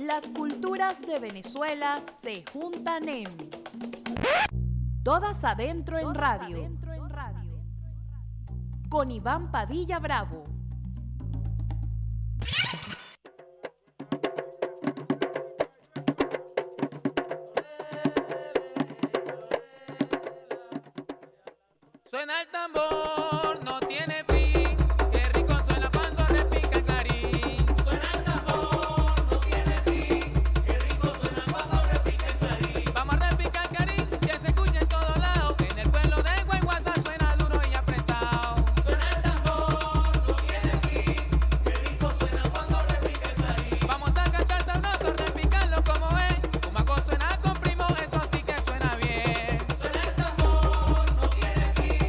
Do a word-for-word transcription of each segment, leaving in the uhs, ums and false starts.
Las culturas de Venezuela se juntan en Todas Adentro en Radio, con Iván Padilla Bravo. Suena el tambor, no tiene fin. Qué rico suena cuando repica el clarín. Suena el tambor, no tiene fin. Qué rico suena cuando repica el clarín. Vamos a repicar el clarín, que se escuche en todos lados. En el pueblo de Guayguasa suena duro y apretado. Suena el tambor, no tiene fin. Qué rico suena cuando repica el clarín. Vamos a cantar sabroso, repicarlo como es. Cumaco suena con primo, eso sí que suena bien. Suena el tambor, no tiene fin.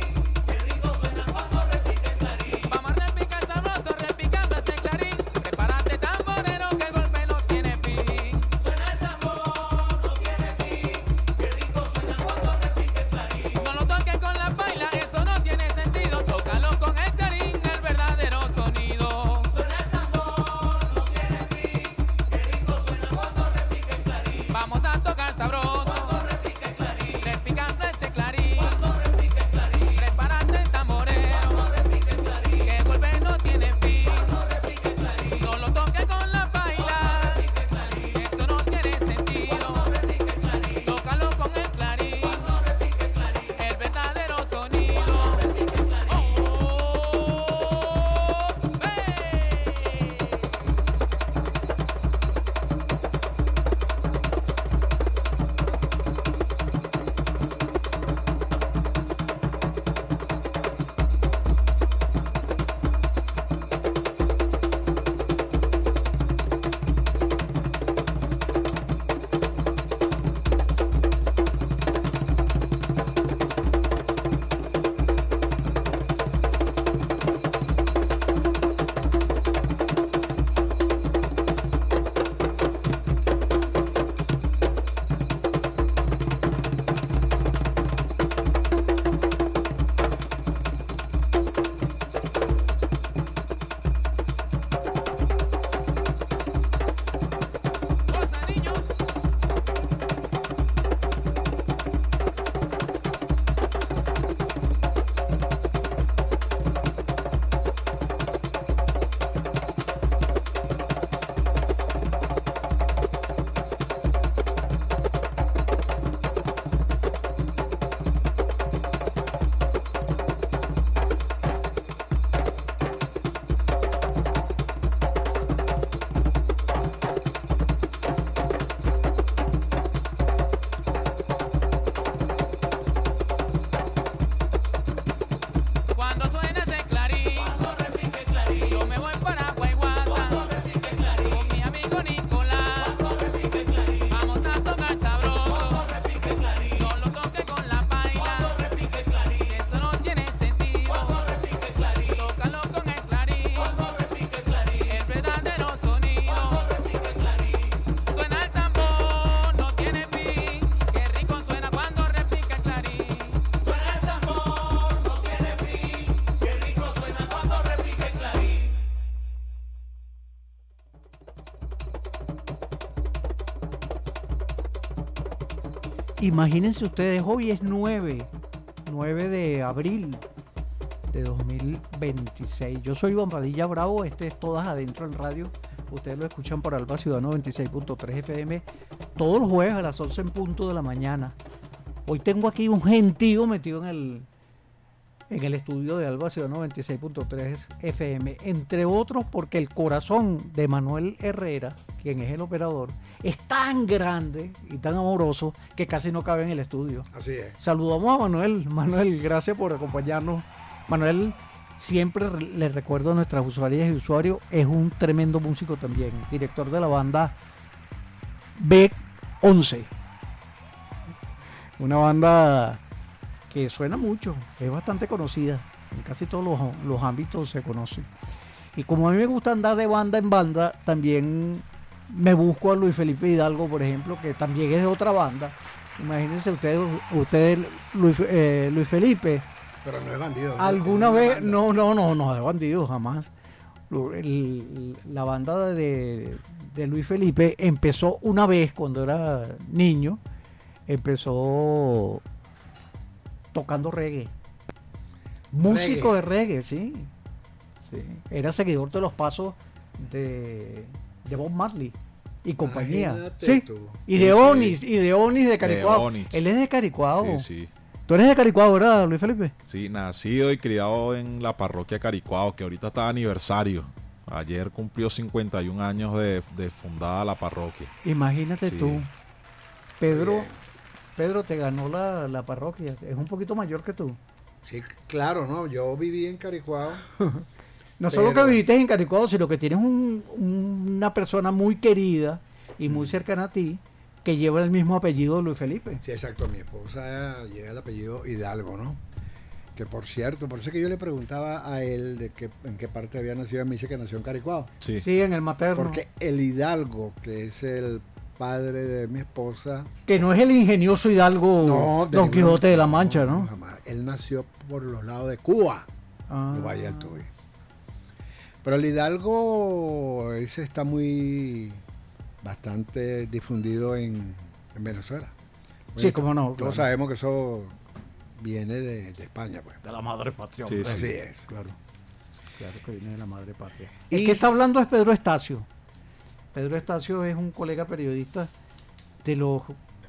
Vamos a repicar sabroso, repicando ese clarín. Prepárate tamborero que el golpe no tiene fin. Suena el tambor, no tiene fin. Qué rico suena cuando repica el clarín. No lo toques con la paila, eso no tiene sentido. Tócalo con el clarín, el verdadero sonido. Suena el tambor, no tiene fin. Qué rico suena cuando repica el clarín. Vamos a tocar sabroso cuando repica el clarín. Repicando ese clarín cuando repica el clarín. Prepárate tamborero que el golpe no tiene fin. No lo toques con la paila, eso no tiene sentido. Tócalo con el clarín, el verdadero sonido. Oh, hey. Cosa, niño. Cuando suena ese clarín, yo me voy para Guayguasa con mi amigo Nicolás. Vamos a tocar sabroso, no lo toques con la paila, eso no tiene sentido. Tócalo con el clarín, el verdadero sonido. Suena el tambor, no tiene fin. Qué rico suena cuando repica el clarín. Suena el tambor, no tiene fin. Qué rico suena cuando repica el clarín. Imagínense ustedes, hoy es nueve de abril de dos mil veintiséis. Yo soy Iván Padilla Bravo, este es Todas Adentro en Radio. Ustedes lo escuchan por Alba Ciudad noventa y seis punto tres F M todos los jueves a las once en punto de la mañana. Hoy tengo aquí un gentío metido en el, en el estudio de Alba Ciudad noventa y seis punto tres F M, entre otros porque el corazón de Manuel Herrera, quien es el operador, es tan grande y tan amoroso que casi no cabe en el estudio. Así es. Saludamos a Manuel. Manuel, gracias por acompañarnos. Manuel, siempre le recuerdo a nuestras usuarias y usuarios, es un tremendo músico también, director de la banda B once, una banda que suena mucho, es bastante conocida, en casi todos los, los ámbitos se conoce. Y como a mí me gusta andar de banda en banda, también me busco a Luis Felipe Hidalgo, por ejemplo, que también es de otra banda. Imagínense ustedes, ustedes Luis, eh, Luis Felipe. Pero no es bandido. ¿Alguna es vez? banda. No, no, no, no es bandido, jamás. Lu- el- la banda de, de Luis Felipe empezó una vez cuando era niño, empezó tocando reggae. Músico de reggae, sí. Sí. Era seguidor de los pasos de, de Bob Marley y compañía. Imagínate Sí. tú. Y de Sí, sí. Onis, y de Onis de Caricuao. Onix. Él es de Caricuao. Sí, sí. Tú eres de Caricuao, ¿verdad, Luis Felipe? Sí, nacido y criado en la parroquia Caricuao, que ahorita está de aniversario. Ayer cumplió cincuenta y un años de, de fundada la parroquia. Imagínate Sí. tú. Pedro, Bien. Pedro te ganó la, la parroquia. Es un poquito mayor que tú. Sí, claro, ¿no? Yo viví en Caricuao. No solo que Pero- viviste en Caricuao, sino que tienes un- un- una persona muy querida y muy cercana a ti que lleva el mismo apellido de Luis Felipe. Sí, exacto. Mi esposa lleva el apellido Hidalgo, ¿no? Que por cierto, por eso que yo le preguntaba a él de qué, en qué parte había nacido. Me dice que nació en Caricuao. Sí. Sí, en el materno. Porque el Hidalgo, que es el padre de mi esposa, Que no es el ingenioso Hidalgo no, de Don ninguna- Quijote de la Mancha, ¿no? Jamás. Él nació por los lados de Cuba, Ah. de Valle del Tuy. Pero el Hidalgo, ese está muy, bastante difundido en, en Venezuela. Sí, cómo no, Todos claro. sabemos que eso viene de, de España, pues. De la madre patria. Sí, hombre. Así es. Claro. Claro que viene de la madre patria. Y- El que está hablando es Pedro Estacio. Pedro Estacio es un colega periodista de los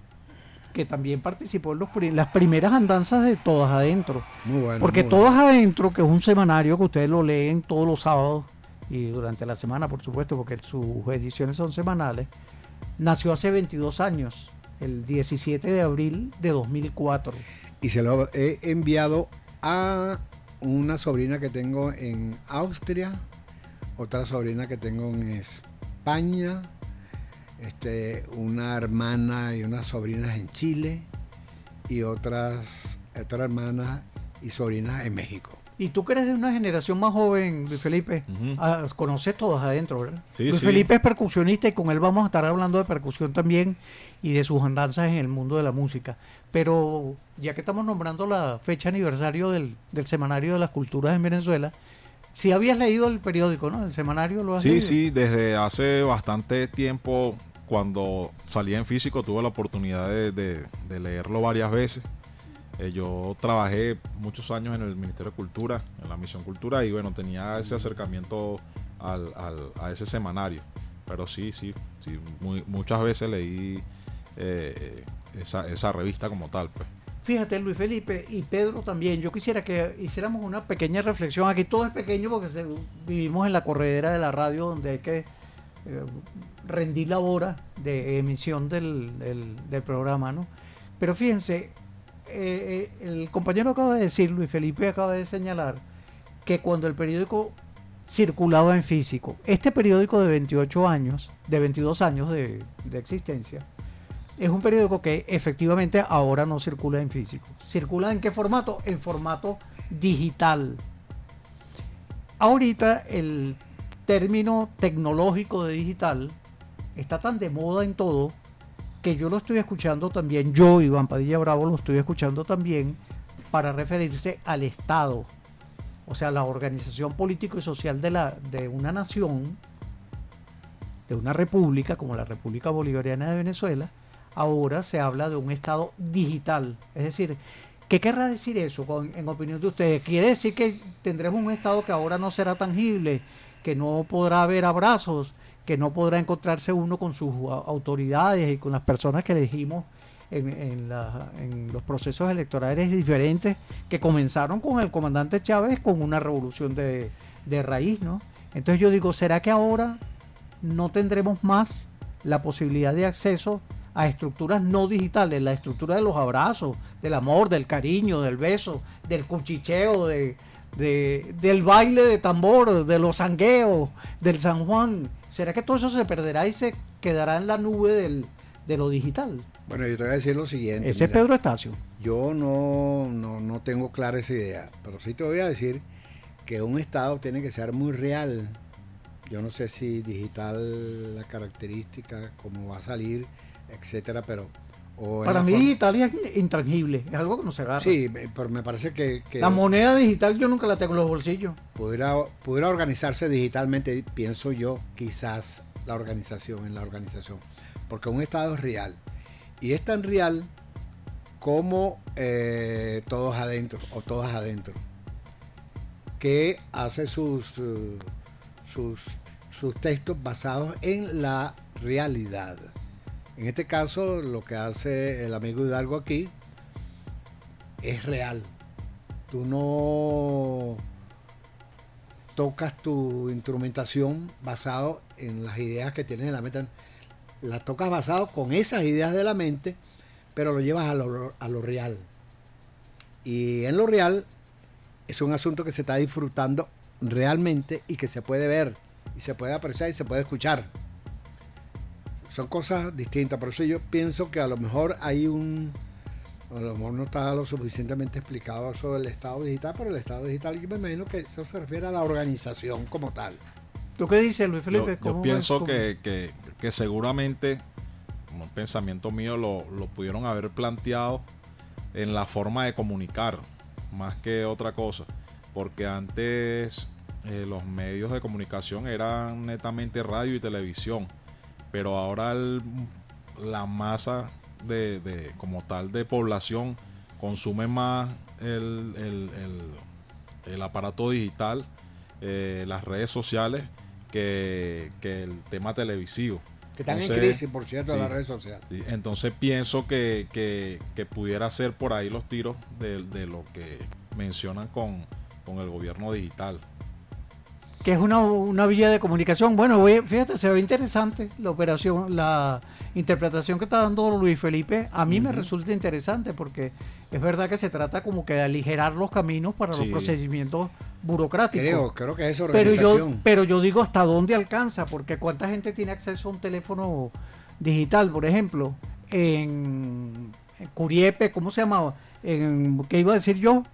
que también participó en los pri- las primeras andanzas de Todas Adentro. Muy bueno. Porque muy Todas bueno. Adentro, que es un semanario que ustedes lo leen todos los sábados y durante la semana, por supuesto, porque sus ediciones son semanales, nació hace veintidós años, el diecisiete de abril de dos mil cuatro. Y se lo he enviado a una sobrina que tengo en Austria, otra sobrina que tengo en España, este, una hermana y unas sobrinas en Chile y otras, otra hermana y sobrinas en México. Y tú que eres de una generación más joven, Luis Felipe, Ujú. ah, conoces Todas Adentro, ¿verdad? Sí, Luis sí. Felipe es percusionista y con él vamos a estar hablando de percusión también y de sus andanzas en el mundo de la música. Pero ya que estamos nombrando la fecha aniversario del, del Semanario de las Culturas en Venezuela, si habías leído el periódico, ¿no? El semanario lo has Sí, leído. sí, desde hace bastante tiempo, cuando salí en físico, tuve la oportunidad de, de- de leerlo varias veces. Eh, yo trabajé muchos años en el Ministerio de Cultura, en la Misión Cultura, y bueno, tenía ese acercamiento al, al- a ese semanario. Pero sí, sí, sí muy- muchas veces leí eh, esa, esa revista como tal, pues. Fíjate, Luis Felipe y Pedro también, yo quisiera que hiciéramos una pequeña reflexión. Aquí todo es pequeño porque se- vivimos en la corredera de la radio donde hay que eh, rendir la hora de emisión del, del- del programa, ¿no? Pero fíjense, eh, eh, el compañero acaba de decir, Luis Felipe acaba de señalar, que cuando el periódico circulaba en físico, este periódico de veintiocho años, de veintidós años de, de existencia, es un periódico que efectivamente ahora no circula en físico. ¿Circula en qué formato? En formato digital. Ahorita el término tecnológico de digital está tan de moda en todo que yo lo estoy escuchando también, yo, Iván Padilla Bravo, lo estoy escuchando también para referirse al Estado. O sea, la organización político y social de, la, de una nación, de una república como la República Bolivariana de Venezuela. Ahora se habla de un Estado digital. Es decir, ¿qué querrá decir eso con- en opinión de ustedes? ¿Quiere decir que tendremos un Estado que ahora no será tangible, que no podrá haber abrazos, que no podrá encontrarse uno con sus a- autoridades y con las personas que elegimos en, en la- en los procesos electorales diferentes que comenzaron con el comandante Chávez con una revolución de, de raíz, ¿no? Entonces yo digo, ¿será que ahora no tendremos más la posibilidad de acceso a estructuras no digitales, la estructura de los abrazos, del amor, del cariño, del beso, del cuchicheo, de, de- del baile de tambor, de los sangueos, del San Juan? ¿Será que todo eso se perderá y se quedará en la nube del, de lo digital? Bueno, yo te voy a decir lo siguiente. Ese es mira. Pedro Estacio. Yo no, no, no tengo clara esa idea, pero sí te voy a decir que un Estado tiene que ser muy real. Yo no sé si digital la característica, cómo va a salir, etcétera, pero O en Para la mí forma- digital es intangible, es algo que no se agarra. Sí, pero me parece que, que La moneda digital yo nunca la tengo en los bolsillos. pudiera, pudiera organizarse digitalmente, pienso yo, quizás la organización, en la organización. Porque un Estado es real. Y es tan real como eh, todos adentro, o todas adentro, que hace sus, uh, sus, sus textos basados en la realidad. En este caso, lo que hace el amigo Hidalgo aquí es real. Tú no tocas tu instrumentación basado en las ideas que tienes en la mente. La tocas basado con esas ideas de la mente, pero lo llevas a lo, a lo real. Y en lo real es un asunto que se está disfrutando realmente y que se puede ver, y se puede apreciar y se puede escuchar. Son cosas distintas, por eso yo pienso que a lo mejor hay un, a lo mejor no está lo suficientemente explicado sobre el Estado digital, pero el Estado digital yo me imagino que eso se refiere a la organización como tal. ¿Tú qué dices, Luis Felipe? Yo, yo ¿Cómo pienso ves? que, que, que seguramente, como un pensamiento mío, lo, lo pudieron haber planteado en la forma de comunicar, más que otra cosa. Porque antes eh, los medios de comunicación eran netamente radio y televisión. Pero ahora el, la masa de, de como tal de población consume más el, el, el, el aparato digital, eh, las redes sociales, que, que el tema televisivo. Que están Entonces, en crisis, por cierto, sí, las redes sociales. sí, entonces pienso que, que, que pudiera ser por ahí los tiros de, de lo que mencionan con, con el gobierno digital. Que es una, una vía de comunicación. Bueno, voy- fíjate, se ve interesante la operación, la interpretación que está dando Luis Felipe. A mí me Ujú. resulta interesante porque es verdad que se trata como que de aligerar los caminos para Sí. los procedimientos burocráticos. Creo, creo que es pero organización. yo, pero yo digo hasta dónde alcanza, porque cuánta gente tiene acceso a un teléfono digital, por ejemplo, en, en Curiepe, ¿cómo se llamaba? En, ¿qué iba a decir yo?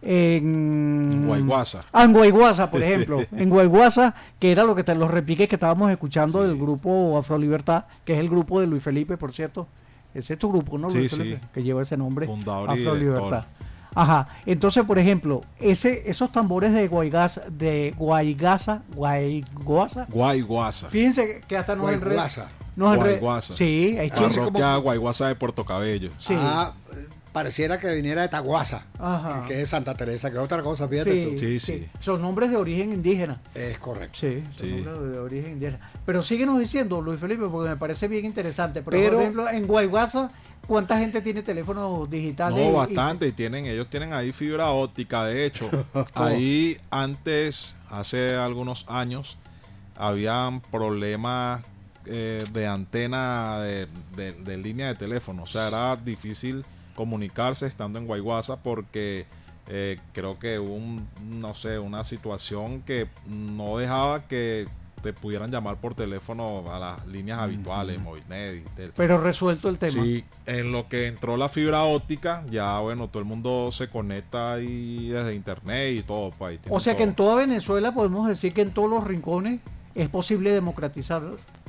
En Guayguasa. Ah, en Guayguasa, por ejemplo. En Guayguasa, que era lo que te, los repiques que estábamos escuchando Sí. del grupo Afrolibertad, que es el grupo de Luis Felipe, por cierto. Ese es tu grupo, ¿no? Sí, Luis sí. Felipe, que lleva ese nombre. Fundador y Afrolibertad. director. Ajá. Entonces, por ejemplo, ese, esos tambores de Guayguasa, de Guayguasa, Guayguasa, Guayguasa. fíjense que hasta nos enreda. Guayguasa. Nos enreda- Guayguasa. Sí, hay chistes. Parroquia Guayguasa de Puerto Cabello. Sí. Ah, eh, pareciera que viniera de Taguasa, Ajá. que es Santa Teresa, que es otra cosa, fíjate Sí, tú. Sí, sí. sí. Son nombres de origen indígena. Es correcto. Sí, son Sí. nombres de origen indígena. Pero síguenos diciendo, Luis Felipe, porque me parece bien interesante. Pero, Pero- por ejemplo, en Guayguasa, ¿cuánta gente tiene teléfonos digitales? No, Y- bastante. Y tienen, ellos tienen ahí fibra óptica. De hecho, ahí antes, hace algunos años, habían problemas eh, de antena de, de- de línea de teléfono. O sea, era difícil comunicarse estando en Guayguasa porque eh, creo que hubo un, no sé, una situación que no dejaba que te pudieran llamar por teléfono a las líneas habituales, Movilnet y Tel. Pero resuelto el tema. Sí, en lo que entró la fibra óptica, ya bueno, todo el mundo se conecta ahí desde internet y todo. Pues, ahí tienen O sea que todo. en toda Venezuela podemos decir que en todos los rincones es posible democratizar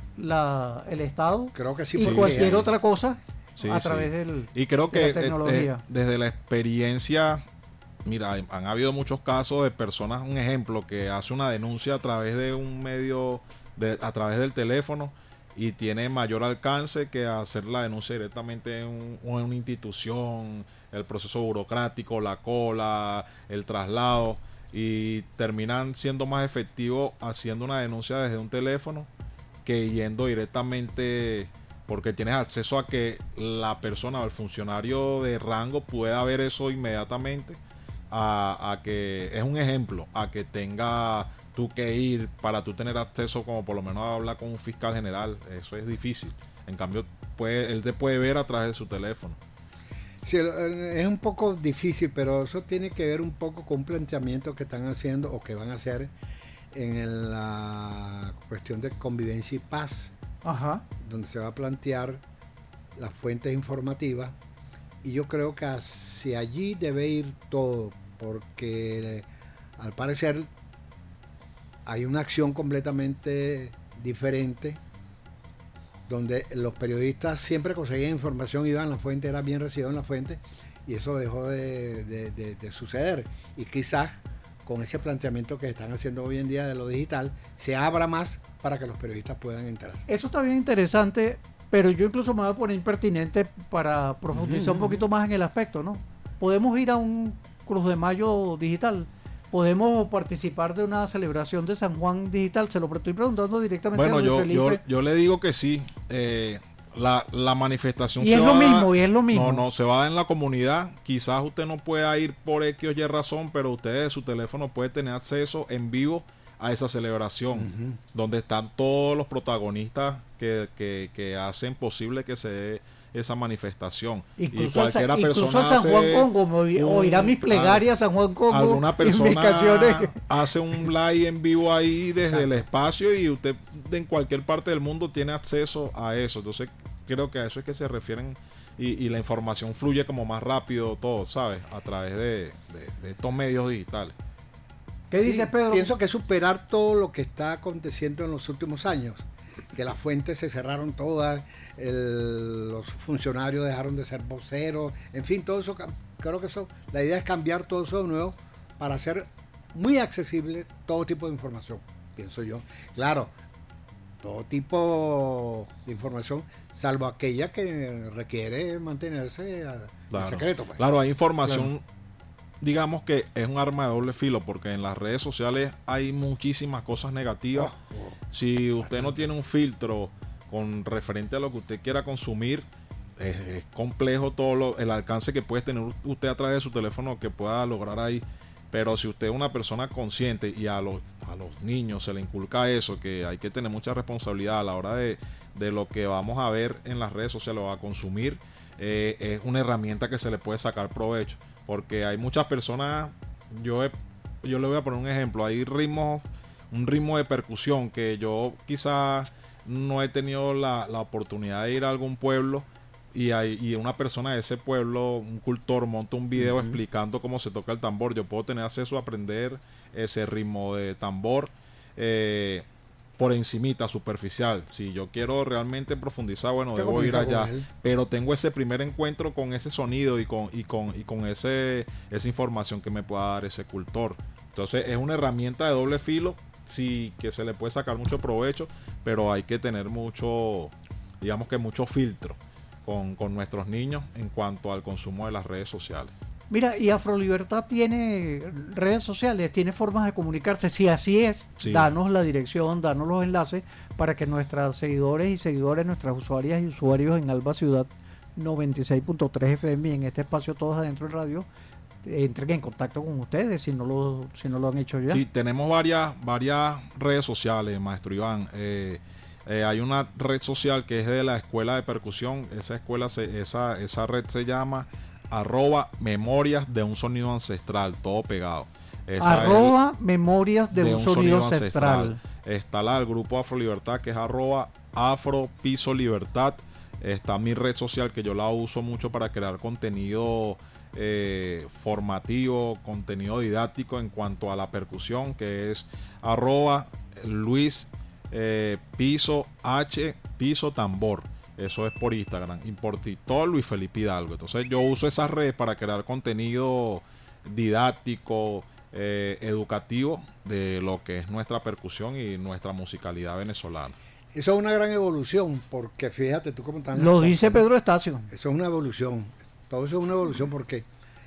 la, el Estado Creo que sí. y porque cualquier hay- otra cosa Sí, a sí. través del... Y creo de que la eh, tecnología. eh, desde la experiencia, mira, hay- han habido muchos casos de personas, un ejemplo, que hace una denuncia a través de un medio, de, a través del teléfono y tiene mayor alcance que hacer la denuncia directamente en, un- en una institución, el proceso burocrático, la cola, el traslado, y terminan siendo más efectivos haciendo una denuncia desde un teléfono que yendo directamente, porque tienes acceso a que la persona o el funcionario de rango pueda ver eso inmediatamente, a, a que es un ejemplo, a que tenga tú que ir para tú tener acceso, como por lo menos a hablar con un fiscal general. Eso es difícil. En cambio, puede, él te puede ver a través de su teléfono. Sí, eh, es un poco difícil, pero eso tiene que ver un poco con un planteamiento que están haciendo o que van a hacer en el- la cuestión de convivencia y paz, Ajá. donde se va a plantear las fuentes informativas, y yo creo que hacia allí debe ir todo, porque eh, al parecer hay una acción completamente diferente donde los periodistas siempre conseguían información, iban a la fuente, era bien recibido en la fuente, y eso dejó de, de, de, de suceder. Y quizás con ese planteamiento que están haciendo hoy en día de lo digital, se abra más para que los periodistas puedan entrar. Eso está bien interesante, pero yo incluso me voy a poner impertinente para profundizar Uh-huh. un poquito más en el aspecto, ¿no? Podemos ir a un Cruz de Mayo digital, podemos participar de una celebración de San Juan digital, se lo estoy preguntando directamente Bueno, a Luis yo, yo, Felipe. yo le digo que sí. Eh, la, la manifestación Y se es va lo a dar- mismo, y es lo mismo. No, no, se va a dar en la comunidad. Quizás usted no pueda ir por X o Y razón, pero usted de su teléfono puede tener acceso en vivo a esa celebración, Uh-huh. donde están todos los protagonistas que, que, que hacen posible que se dé esa manifestación. Incluso, y cualquiera el, Sa- incluso persona en San Juan hace Congo, me oí- un- oirá mis plegarias San Juan Congo. alguna y mis persona canciones. hace un live en vivo ahí desde Exacto. el espacio y usted en cualquier parte del mundo tiene acceso a eso. Entonces creo que a eso es que se refieren y, y la información fluye como más rápido todo, ¿sabes? A través de, de- de estos medios digitales. ¿Qué Sí, dices, Pedro? Pienso que superar todo lo que está aconteciendo en los últimos años, que las fuentes se cerraron todas, el- los funcionarios dejaron de ser voceros, en fin, todo eso, cam- creo que eso, la idea es cambiar todo eso de nuevo para hacer muy accesible todo tipo de información, pienso yo. Claro, todo tipo de información, salvo aquella que requiere mantenerse a- Claro. en secreto. Pues. Claro, hay información, digamos que es un arma de doble filo, porque en las redes sociales hay muchísimas cosas negativas. Oh, oh. Si usted no tiene un filtro con referente a lo que usted quiera consumir, es, es complejo todo lo- el alcance que puede tener usted a través de su teléfono que pueda lograr ahí. Pero si usted es una persona consciente y a los, a los niños se le inculca eso, que hay que tener mucha responsabilidad a la hora de, de lo que vamos a ver en las redes sociales o a consumir, eh, es una herramienta que se le puede sacar provecho. Porque hay muchas personas, yo, he- yo le voy a poner un ejemplo, hay ritmos, un ritmo de percusión que yo quizás no he tenido la, la oportunidad de ir a algún pueblo y, hay, y una persona de ese pueblo, un cultor, monta un video Ujú. explicando cómo se toca el tambor. Yo puedo tener acceso a aprender ese ritmo de tambor eh, por encimita, superficial. Si yo quiero realmente profundizar, bueno, Te debo ir comunica allá. con él. Pero tengo ese primer encuentro con ese sonido y con, y con, y con ese, esa información que me pueda dar ese cultor. Entonces es una herramienta de doble filo, sí, que se le puede sacar mucho provecho, pero hay que tener mucho, digamos que mucho filtro con, con nuestros niños en cuanto al consumo de las redes sociales. Mira, y Afrolibertad tiene redes sociales, tiene formas de comunicarse. Si así es, Sí. danos la dirección, danos los enlaces para que nuestras seguidores y seguidores, nuestras usuarias y usuarios en Alba Ciudad noventa y seis punto tres F M y en este espacio Todos Adentro en Radio, entren en contacto con ustedes si no lo, si no lo han hecho ya. Sí, tenemos varias, varias redes sociales, maestro Iván. Eh, eh, hay una red social que es de la Escuela de Percusión. Esa escuela, se, esa, esa red se llama arroba memorias de un sonido ancestral, todo pegado. Esa es Arroba memorias de, un, sonido, ancestral. Está la del grupo Afro Libertad, que es arroba Afro Piso Libertad. Está mi red social, que yo la uso mucho para crear contenido eh, formativo, contenido didáctico en cuanto a la percusión, que es arroba Luis eh, Piso H Piso Tambor. Eso es por Instagram. Importitol Luis Felipe Hidalgo. Entonces yo uso esas redes para crear contenido didáctico, eh, educativo de lo que es nuestra percusión y nuestra musicalidad venezolana. Eso es una gran evolución, porque fíjate tú cómo están las Lo cosas. dice Pedro Estacio. Eso es una evolución. Todo eso es una evolución porque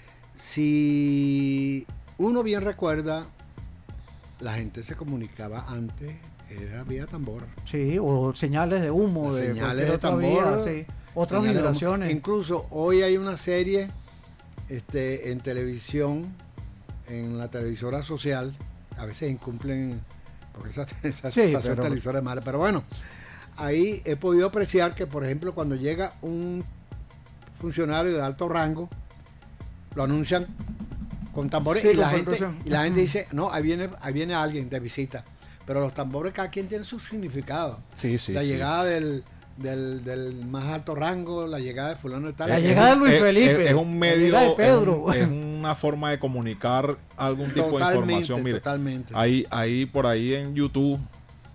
si uno bien recuerda, la gente se comunicaba antes, era vía tambor. Sí, o señales de humo, Las de señales cualquier de otra tambor, vía, sí. Otras Señales de- vibraciones. Incluso hoy hay una serie este, en televisión, en la televisora social, a veces incumplen, porque esa, esa Sí, estación pero- televisora es mala, pero bueno, ahí he podido apreciar que, por ejemplo, cuando llega un funcionario de alto rango, lo anuncian con tambores Sí, y, la con gente, percusión. y la gente dice, no, ahí viene, ahí viene alguien de visita. Pero los tambores, cada quien tiene su significado. Sí, sí. la sí. llegada del, del, del más alto rango, la llegada de fulano de tal. La Es- llegada de Luis es- Felipe, Es, es un la medio, llegada de es Pedro. un- es, una forma de comunicar algún tipo de Totalmente, información. Mire, totalmente. Ahí, ahí por ahí en YouTube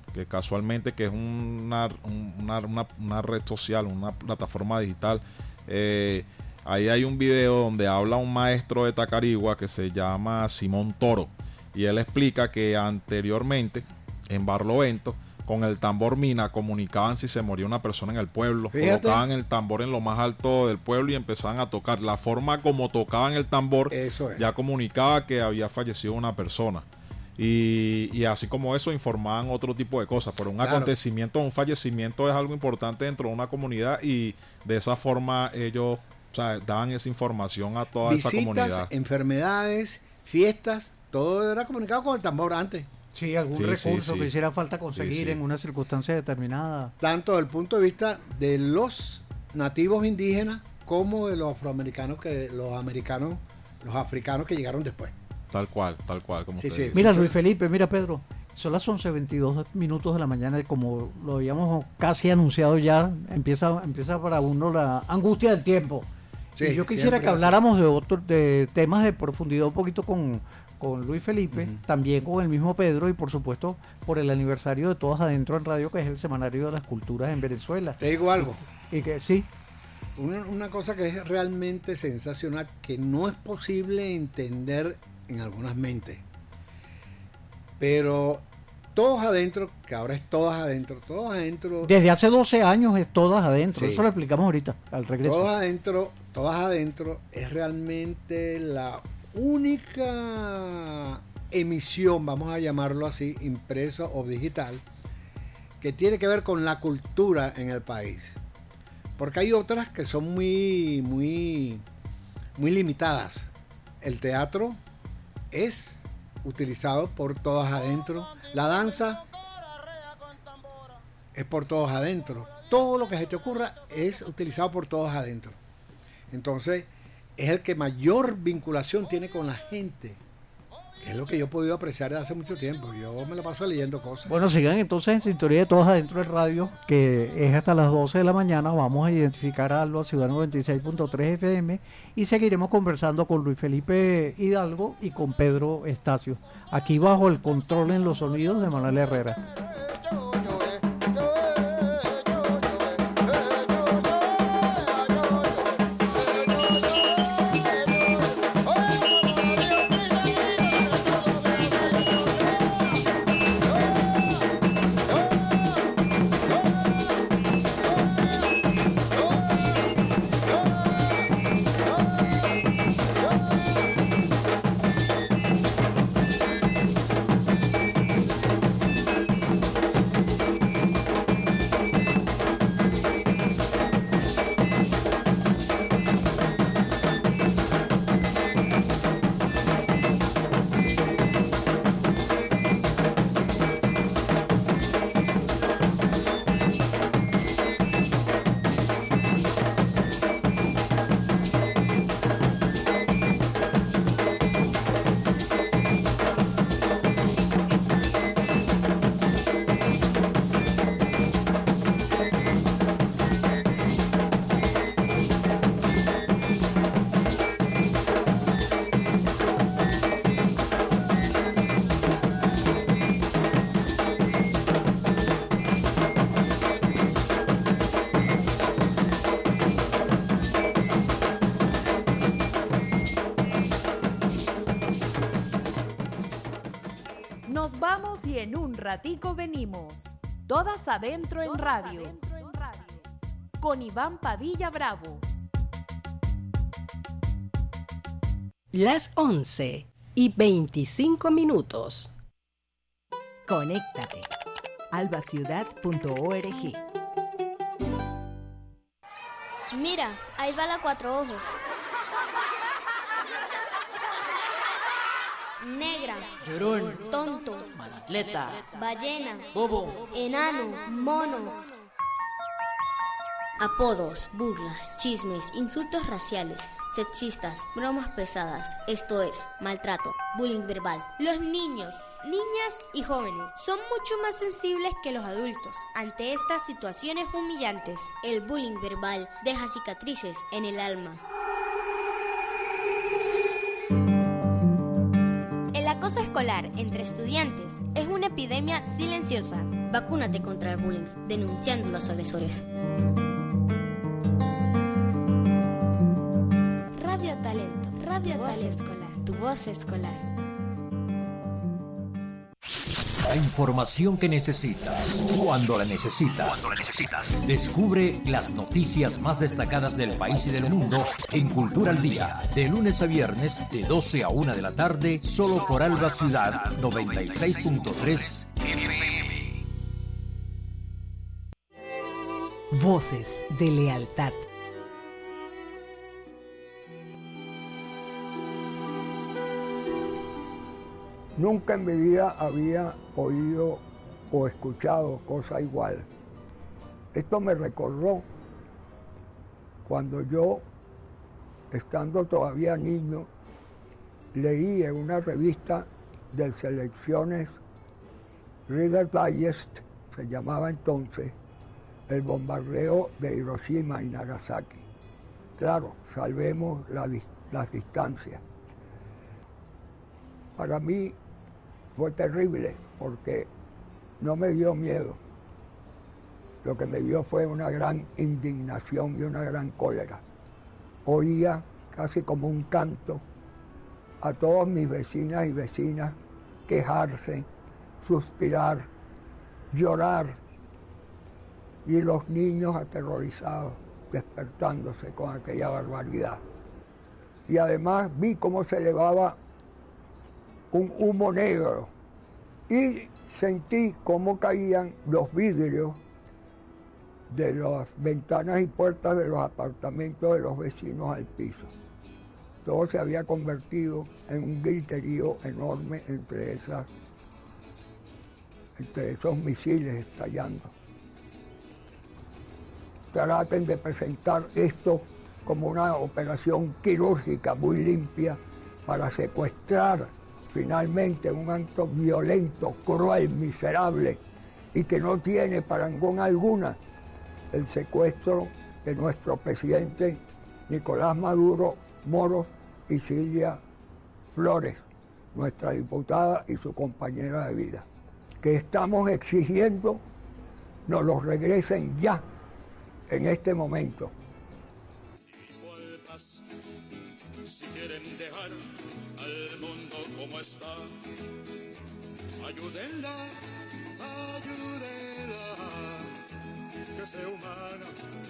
que casualmente que es una, una, una, una red social, una plataforma digital. Eh, ahí hay un video donde habla un maestro de Tacarigua que se llama Simón Toro, y él explica que anteriormente en Barlovento con el tambor mina comunicaban si se moría una persona en el pueblo. Fíjate. Colocaban el tambor en lo más alto del pueblo y empezaban a tocar. La forma como tocaban el tambor eso es. Ya comunicaba que había fallecido una persona. Y, y así como eso informaban otro tipo de cosas. Pero un claro. acontecimiento, un fallecimiento es algo importante dentro de una comunidad, y de esa forma ellos, o sea, daban esa información a toda Visitas, esa comunidad. Enfermedades, fiestas, todo era comunicado con el tambor antes. Sí, algún sí, recurso sí, sí. que hiciera falta conseguir sí, sí. en una circunstancia determinada. Tanto desde el punto de vista de los nativos indígenas como de los afroamericanos, que los americanos, los africanos que llegaron después. Tal cual, tal cual, como sí, usted sí. dice. Mira, Luis Felipe, mira, Pedro, son las once veintidós minutos de la mañana y como lo habíamos casi anunciado ya, empieza, empieza para uno la angustia del tiempo. Sí, y yo quisiera que habláramos de, otro, de temas de profundidad un poquito con... con Luis Felipe, uh-huh. también con el mismo Pedro, y por supuesto por el aniversario de Todas Adentro en Radio, que es el Semanario de las Culturas en Venezuela. Te digo algo. Y que sí. Una, una cosa que es realmente sensacional, que no es posible entender en algunas mentes. Pero Todos Adentro, que ahora es Todas Adentro, Todas Adentro... Desde hace doce años es Todas Adentro, sí. Eso lo explicamos ahorita, al regreso. Todas Adentro, Todas Adentro es realmente la única emisión, vamos a llamarlo así, impreso o digital, que tiene que ver con la cultura en el país. Porque hay otras que son muy, muy, muy limitadas. El teatro es utilizado por Todas Adentro. La danza es por Todas Adentro. Todo lo que se te ocurra es utilizado por Todas Adentro. Entonces, es el que mayor vinculación tiene con la gente, que es lo que yo he podido apreciar desde hace mucho tiempo. Yo me lo paso leyendo cosas. Bueno, sigan entonces en sintonía de Todas Adentro del Radio, que es hasta las doce de la mañana. Vamos a identificar a Alba Ciudad noventa y seis punto tres F M y seguiremos conversando con Luis Felipe Hidalgo y con Pedro Estacio, aquí bajo el control en los sonidos de Manuel Herrera. Nos vamos y en un ratico venimos. Todas Adentro en Radio. Con Iván Padilla Bravo. Las once y veinticinco minutos. Conéctate. albaciudad punto org. Mira, ahí va la Cuatro Ojos. Negra, Llorón, tonto, malatleta, ballena, bobo, enano, mono. Apodos, burlas, chismes, insultos raciales, sexistas, bromas pesadas. Esto es maltrato, bullying verbal. Los niños, niñas y jóvenes son mucho más sensibles que los adultos ante estas situaciones humillantes. El bullying verbal deja cicatrices en el alma. El acoso acoso escolar entre estudiantes es una epidemia silenciosa. Vacúnate contra el bullying, denunciando a los agresores. Radio Talento, Radio Tu voz Talento, escolar. tu voz escolar. La información que necesitas, cuando la necesitas. Cuando la necesitas. Descubre las noticias más destacadas del país y del mundo en Cultura al Día, de lunes a viernes, de doce a una de la tarde, solo por Alba Ciudad noventa y seis punto tres F M. Voces de lealtad. Nunca en mi vida había oído o escuchado cosa igual. Esto me recordó cuando yo, estando todavía niño, leí en una revista de selecciones, Reader Digest, se llamaba entonces, el bombardeo de Hiroshima y Nagasaki. Claro, salvemos la, las distancias. Para mí fue terrible porque no me dio miedo. Lo que me dio fue una gran indignación y una gran cólera. Oía casi como un canto a todas mis vecinas y vecinas quejarse, suspirar, llorar, y los niños aterrorizados, despertándose con aquella barbaridad. Y además vi cómo se elevaba un humo negro y sentí cómo caían los vidrios de las ventanas y puertas de los apartamentos de los vecinos al piso. Todo se había convertido en un griterío enorme entre, esas, entre esos misiles estallando. Traten de presentar esto como una operación quirúrgica muy limpia para secuestrar finalmente un acto violento, cruel, miserable y que no tiene parangón alguna el secuestro de nuestro presidente Nicolás Maduro Moros y Silvia Flores, nuestra diputada y su compañera de vida, que estamos exigiendo nos los regresen ya, en este momento. Si quieren dejar al mundo como está, ayúdenla, ayúdenla, que sea humana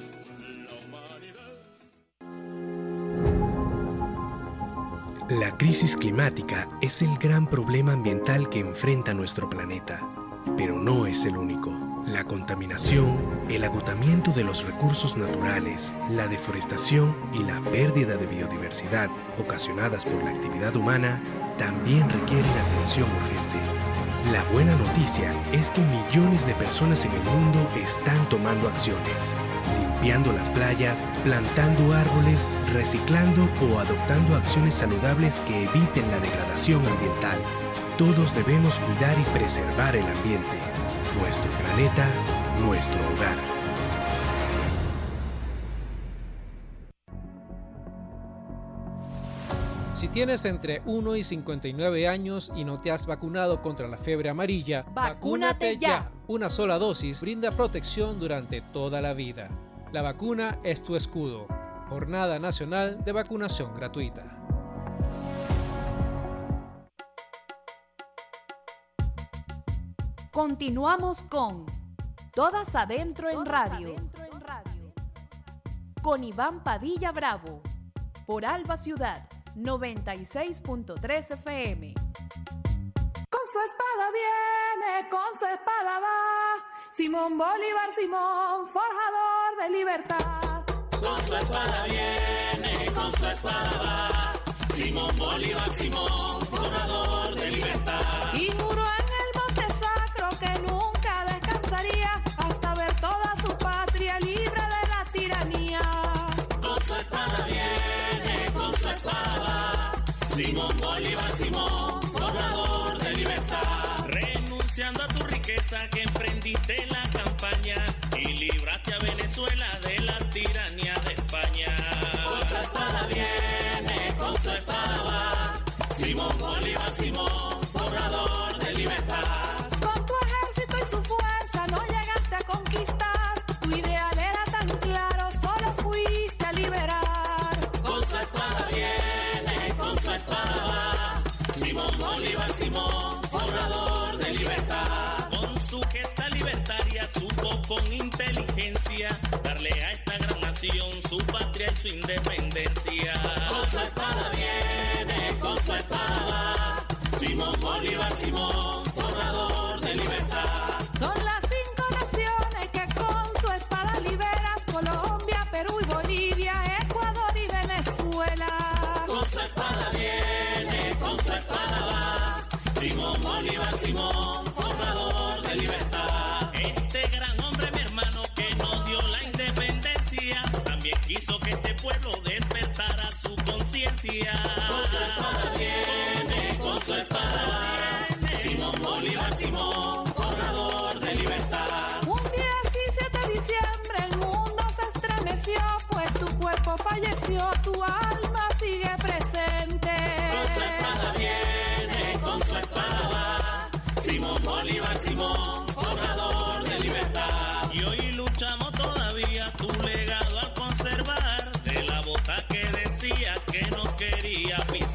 la humanidad. La crisis climática es el gran problema ambiental que enfrenta nuestro planeta, pero no es el único. La contaminación, el agotamiento de los recursos naturales, la deforestación y la pérdida de biodiversidad ocasionadas por la actividad humana también requieren atención urgente. La buena noticia es que millones de personas en el mundo están tomando acciones, limpiando las playas, plantando árboles, reciclando o adoptando acciones saludables que eviten la degradación ambiental. Todos debemos cuidar y preservar el ambiente. Nuestro planeta, nuestro hogar. Si tienes entre uno y cincuenta y nueve años y no te has vacunado contra la fiebre amarilla, ¡vacúnate ya! Una sola dosis brinda protección durante toda la vida. La vacuna es tu escudo. Jornada Nacional de Vacunación Gratuita. Continuamos con Todas Adentro en Radio, con Iván Padilla Bravo, por Alba Ciudad noventa y seis punto tres F M. Con su espada viene, con su espada va, Simón Bolívar, Simón, forjador de libertad. Con su espada viene, con su espada va, Simón Bolívar, Simón, forjador de libertad. Y juró en el monte sacro que nunca descansaría hasta ver toda su patria libre de la tiranía. Con su espada viene, con su espada va, Simón Bolívar, Simón, forjador de libertad. Renunciando a tu riqueza que emprendiste la campaña y libraste a Venezuela de la tiranía de España. Con su espada viene, con su espada va, Simón Bolívar, Simón, libertaria supo con inteligencia darle a esta gran nación su patria y su independencia. Con su espada viene, con su espada va, Simón Bolívar, Simón, forjador de libertad. Son las cinco naciones que con su espada liberan Colombia, Perú y Bolivia, Ecuador y Venezuela. Con su espada viene, con su espada va, Simón Bolívar, Simón, forjador de libertad. Este gran hombre, mi hermano, que nos dio la independencia, también quiso que este pueblo despertara su conciencia. Con su espada viene, con su espada va, Simón Bolívar, Simón, forjador de libertad. Un diecisiete de diciembre el mundo se estremeció, pues tu cuerpo falleció, tu alma sigue presente. Con su espada viene, con su espada va, Simón Bolívar, Simón, forjador de libertad. Y hoy luchamos todavía, tu legado al conservar, de la bota que decías que nos quería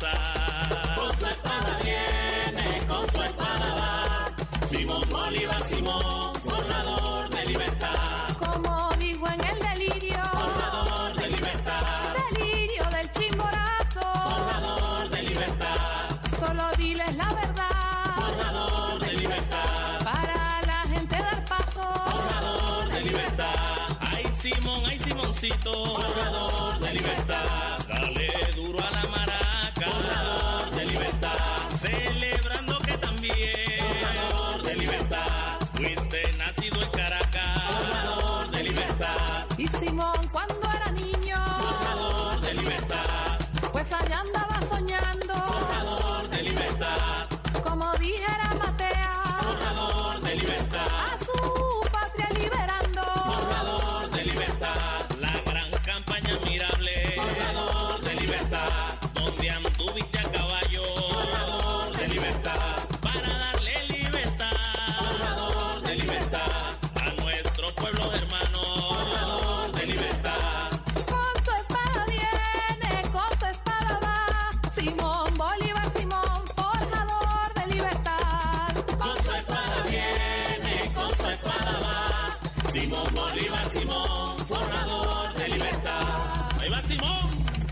pisar. Con su espada viene, con su espada va, Simón Bolívar, Simón, forjador de libertad. Como dijo en el delirio, Forjador de libertad. delirio del chimborazo, Forjador de libertad. solo diles la verdad, Forjador de libertad. para la gente dar paso, Forjador de libertad. Ay Simón, ay Simoncito, forjador de libertad. Dale duro a la maraca, forjador de libertad. Celebrando que también, forjador de libertad. Fuiste nacido en Caracas, forjador de libertad. y Simón cuando era niño, Forjador de libertad. pues allá andaba soñando, Forjador de libertad. como dijera Matea, Forjador de libertad. a su patria liberando, Forjador de libertad. La gran campaña admirable, forjador de libertad. Donde anduviste a caballo, forjador de libertad. Para darle libertad, forjador de libertad. A nuestros pueblos hermanos, forjador de libertad. con su espada viene, con su espada va, Simón Bolívar, Simón, forjador de libertad. Con su espada viene, con su espada va, Simón Bolívar, Simón, forjador de libertad. Ahí va Simón.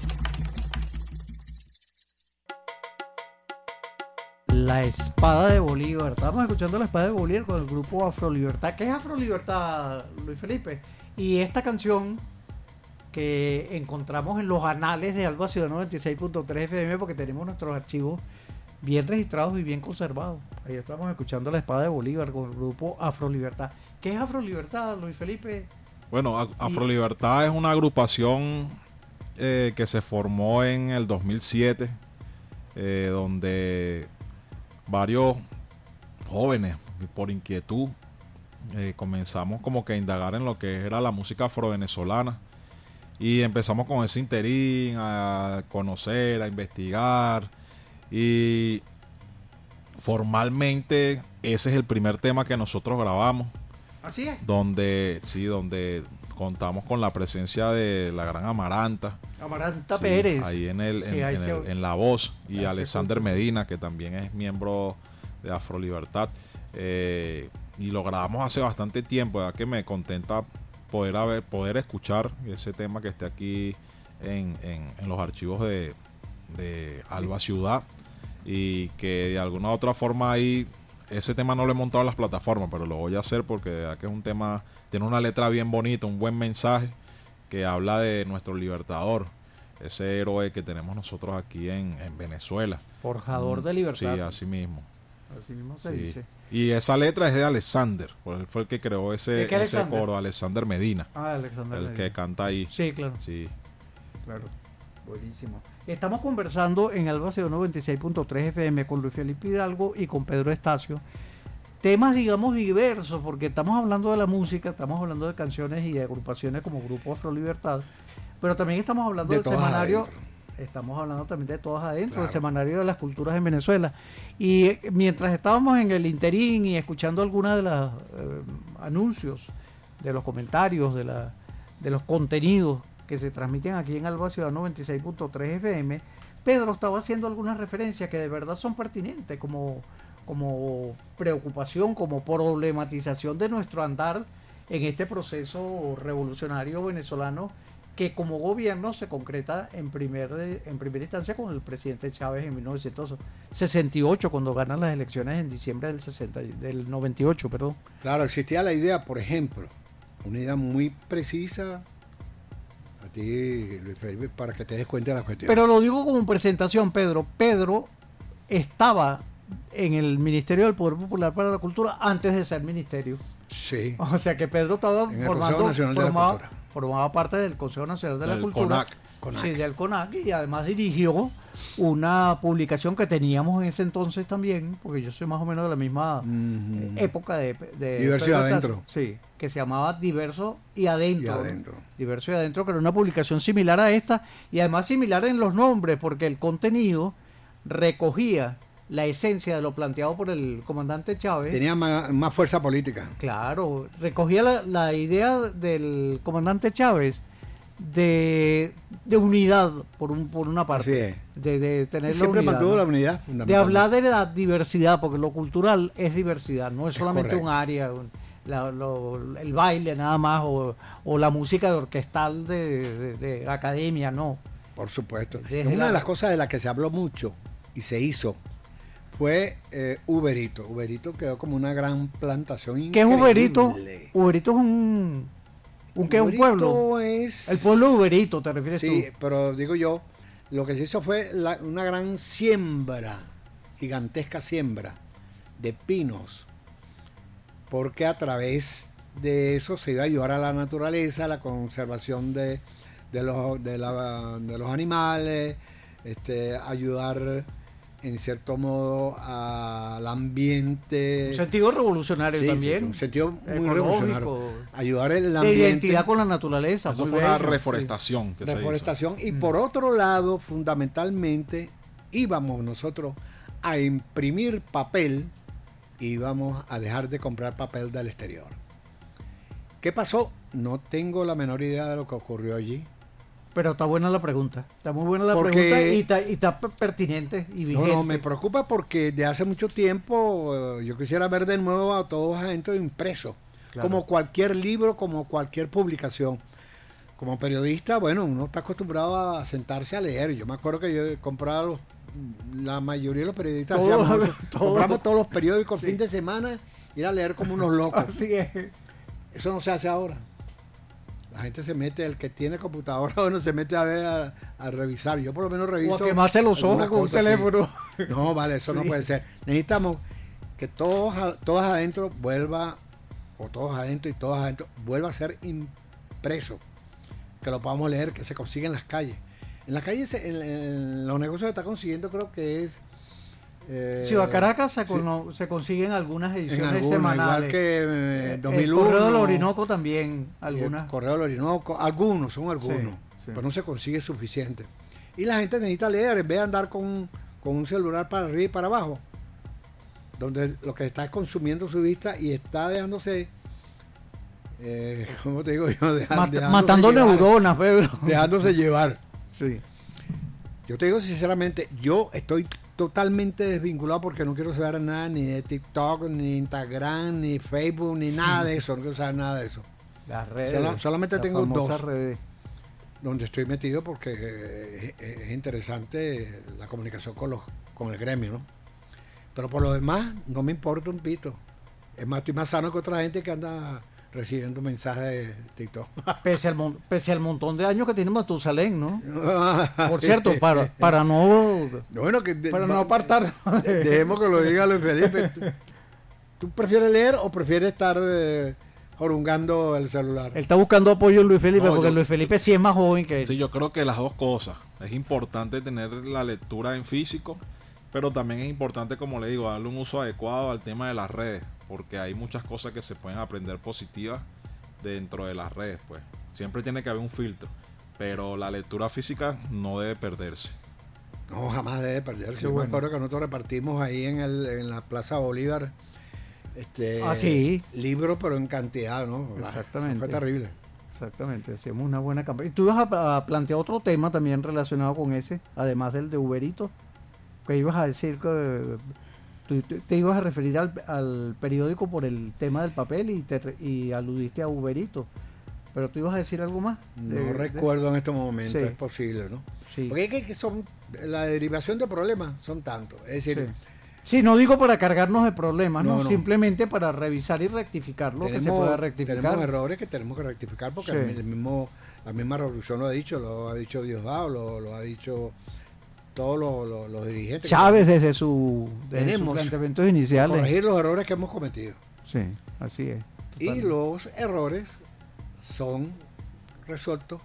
La espada de Bolívar. Estábamos escuchando la espada de Bolívar con el grupo Afrolibertad. ¿Qué es Afrolibertad, Luis Felipe? Y esta canción que encontramos en los anales de Alba Ciudad noventa y seis punto tres F M, porque tenemos nuestros archivos bien registrados y bien conservados. Ahí estamos escuchando la espada de Bolívar con el grupo Afrolibertad. ¿Qué es Afrolibertad, Luis Felipe? Bueno, A- Afrolibertad es una agrupación eh, que se formó en el dos mil siete, eh, donde varios jóvenes, por inquietud, eh, comenzamos como que a indagar en lo que era la música afrovenezolana y empezamos con ese interín a conocer, a investigar, y formalmente ese es el primer tema que nosotros grabamos. Así es. Donde, sí, donde contamos con la presencia de la gran Amaranta. Amaranta Sí, Pérez. ahí en el, Sí, en, ahí en se- el- en la voz, y ahí se Alexander escucha. Medina, que también es miembro de Afrolibertad, eh, y lo grabamos hace bastante tiempo, ¿verdad? Que me contenta poder haber, poder escuchar ese tema que esté aquí en, en- en los archivos de, de Alba Ciudad, y que de alguna u otra forma ahí ese tema no lo he montado en las plataformas, pero lo voy a hacer porque de verdad que es un tema, tiene una letra bien bonita, un buen mensaje que habla de nuestro libertador, ese héroe que tenemos nosotros aquí en, en Venezuela. Forjador Mm, de libertad. Sí, así mismo. Así mismo se Sí. dice. Y esa letra es de Alexander, pues él fue el que creó ese, ¿De qué ese Alexander? coro, Alexander Medina. Ah, Alexander el Medina. que canta ahí. Sí, claro. Sí. Claro. Buenísimo. Estamos conversando en Alba Ciudad noventa y seis punto tres F M con Luis Felipe Hidalgo y con Pedro Estacio. Temas, digamos, diversos, porque estamos hablando de la música, estamos hablando de canciones y de agrupaciones como Grupo Afrolibertad, pero también estamos hablando De del todas semanario. adentro. Estamos hablando también de todas adentro, Claro. del semanario de las culturas en Venezuela. Y eh, mientras estábamos en el interín y escuchando algunos de los eh, anuncios, de los comentarios, de, la, de los contenidos que se transmiten aquí en Alba Ciudad noventa y seis punto tres F M, Pedro estaba haciendo algunas referencias que de verdad son pertinentes, como como preocupación, como problematización de nuestro andar en este proceso revolucionario venezolano que como gobierno se concreta en, primer, en primera instancia con el presidente Chávez en mil novecientos sesenta y ocho, cuando ganan las elecciones en diciembre del, sesenta, del noventa y ocho. Perdón. Claro, existía la idea, por ejemplo, una idea muy precisa, a ti, Luis Felipe, para que te des cuenta de la cuestión. Pero lo digo como presentación, Pedro. Pedro estaba en el Ministerio del Poder Popular para la Cultura antes de ser ministerio. Sí. O sea que Pedro estaba en el formando, Consejo Nacional formaba, de la Cultura. formaba parte del Consejo Nacional de la Del Cultura. CONAC. CONAC. Sí, del CONAC, y además dirigió una publicación que teníamos en ese entonces también, porque yo soy más o menos de la misma Mm-hmm. época de, de Diverso y Pedro Adentro. Plaza. Sí, que se llamaba Diverso y Adentro. Y Adentro. Diverso y Adentro, que era una publicación similar a esta, y además similar en los nombres, porque el contenido recogía la esencia de lo planteado por el comandante Chávez. Tenía más, más fuerza política. Claro, recogía la, la idea del comandante Chávez de, de unidad, por un, por una parte. Así es. De, de tener Y siempre la unidad, mantuvo ¿no? la unidad. De hablar de la diversidad, porque lo cultural es diversidad, no es solamente correcto. un área, un- la- lo- el baile nada más, o, o la música de orquestal de, de- de academia, no. Por supuesto. Desde Una la- de las cosas de las que se habló mucho y se hizo fue eh, Uberito. Uberito quedó como una gran plantación ¿Qué es increíble. Uberito? Uberito es un... ¿Un qué? ¿Un Uberito pueblo? es... El pueblo de Uberito, ¿te refieres Sí, tú? pero digo yo, lo que se hizo fue la- una gran siembra, gigantesca siembra de pinos, porque a través de eso se iba a ayudar a la naturaleza, a la conservación de, de, los, de, la- de los animales, este, ayudar en cierto modo al ambiente. Un sentido revolucionario Sí, también. sí, un sentido muy ecológico, revolucionario. Ayudar el de ambiente. identidad con la naturaleza. Eso muy fue una bello, reforestación que se hizo. Reforestación. Y por otro lado, fundamentalmente, íbamos nosotros a imprimir papel, íbamos a dejar de comprar papel del exterior. ¿Qué pasó? No tengo la menor idea de lo que ocurrió allí. Pero está buena la pregunta. Está muy buena la Porque- pregunta y está, y está per- pertinente y No, vigente. no, me preocupa porque de hace mucho tiempo eh, yo quisiera ver de nuevo a todos adentro impresos. Claro. Como cualquier libro, como cualquier publicación. Como periodista, bueno, uno está acostumbrado a sentarse a leer. Yo me acuerdo que yo compraba los, la mayoría de los periodistas Todo, hacíamos eso. todo. Compramos todos los periódicos Sí. fin de semana, ir a leer como unos locos. Así es. Eso no se hace ahora. La gente se mete, el que tiene computadora, bueno, se mete a ver, a, a revisar. Yo por lo menos reviso. O a quemarse los ojos algunas con un cosas, sí. teléfono. No, vale, eso no Sí. puede ser. Necesitamos que todos, a- todas adentro vuelva, o todos adentro y todas adentro, vuelva a ser impreso. Que lo podamos leer, que se consiga en las calles. En las calles, se- en, en los negocios se está consiguiendo, creo que es. eh, Si va a Caracas se, sí, cono- se consiggen algunas ediciones algunas, semanales. igual que, eh, El dos mil uno. Correo del Orinoco también, y algunas. el Correo del Orinoco, algunos, son algunos, Sí, sí. pero no se consigue suficiente. Y la gente necesita leer, en vez de andar con, con un celular para arriba y para abajo, donde lo que está es consumiendo su vista y está dejándose, eh, ¿cómo te digo yo? Deja- Mat- dejándose matando llevar, neuronas, Pedro. Dejándose llevar. Sí. Yo te digo sinceramente, yo estoy totalmente desvinculado porque no quiero saber nada ni de TikTok, ni Instagram, ni Facebook, ni nada de eso. No quiero saber nada de eso. Las redes. Sola- solamente las tengo famosas dos. redes. Donde estoy metido porque eh, es, es interesante la comunicación con los con el gremio, ¿no? Pero por lo demás, no me importa un pito. Es más, estoy más sano que otra gente que anda recibiendo mensajes de TikTok. Pese al, mon- pese al montón de años que tiene Matusalén, ¿no? Por cierto, para, para no Bueno, que de- para no va- apartar. de- dejemos que lo diga Luis Felipe. ¿Tú, tú prefieres leer o prefieres estar eh, jorungando el celular? Él está buscando apoyo en Luis Felipe, No, porque yo- Luis Felipe sí es más joven que él. Sí, yo creo que las dos cosas. Es importante tener la lectura en físico, pero también es importante, como le digo, darle un uso adecuado al tema de las redes, porque hay muchas cosas que se pueden aprender positivas dentro de las redes, pues. Siempre tiene que haber un filtro, pero la lectura física no debe perderse. No, jamás debe perderse. Qué Yo bueno. me acuerdo que nosotros repartimos ahí en, el, en la Plaza Bolívar este, Ah, sí. libros, pero en cantidad, ¿no? Exactamente. Fue terrible. Exactamente, hacíamos una buena campaña. Y tú ibas a, a plantear otro tema también relacionado con ese, además del de Uberito, que ibas a decir que tú tú te, te ibas a referir al, al periódico por el tema del papel y, te, y aludiste a Uberito. Pero tú ibas a decir algo más. No de, recuerdo de... en este momento, Sí. es posible, ¿no? Sí. Porque es que, que son la derivación de problemas son tantos. Es decir, Sí. Sí, no digo para cargarnos de problemas, no, No, no. simplemente para revisar y rectificar lo que se pueda rectificar. Tenemos errores que tenemos que rectificar porque Sí. el mismo, la misma revolución lo ha dicho, lo ha dicho Diosdado, lo, lo ha dicho todos los, los, los dirigentes. Chávez desde su desde sus Tenemos planteamientos iniciales. corregir los errores que hemos cometido. Sí, así es. Y totalmente. los errores son resueltos